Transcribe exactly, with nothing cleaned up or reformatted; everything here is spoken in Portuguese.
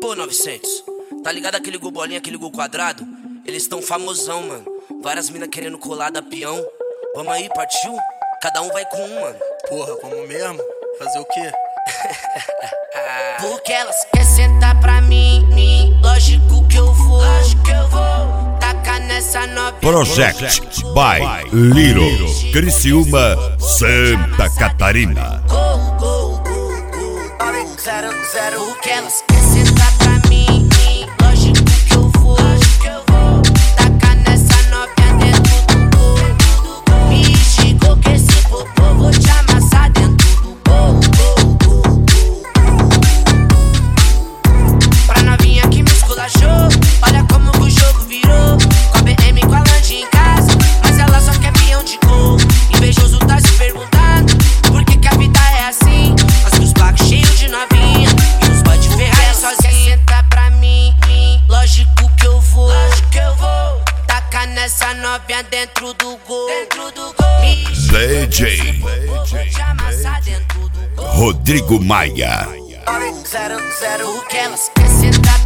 Pô, novecentos, tá ligado aquele gol bolinha, aquele gol quadrado? Eles tão famosão, mano. Várias minas querendo colar da peão. Vamos aí, partiu? Cada um vai com um, mano. Porra, como mesmo? Fazer o quê? Porque elas querem sentar pra mim, mim. Lógico que eu vou, lógico que eu vou. Tacar nessa novinha. Project by Little, Criciúma, Santa Catarina. Gol, gol, gol, gol. Zero, zero. Porque elas querem sentar pra mim, mim. Lógico que eu vou, lógico que eu vou. Tacar nessa novinha dentro do gol. Me instigou que esse popô vou te amassar dentro do gol, gol, gol, gol. Pra novinha que me esculachou, olha como que o jogo virou. Com a B M, com a Land em casa, mas ela só quer peão de gol. Invejoso tá se perguntando por que que a vida é assim. Mas os bagos cheios de novinha e os boy de Ferrari sozinho. Senta pra mim, mim, lógico que eu vou, lógico que eu vou. Tacar nessa novinha dentro do gol, dentro do gol. Me D J vou te amassar dentro do gol. Rodrigo Maia. Zero, zero. Porque elas querem sentar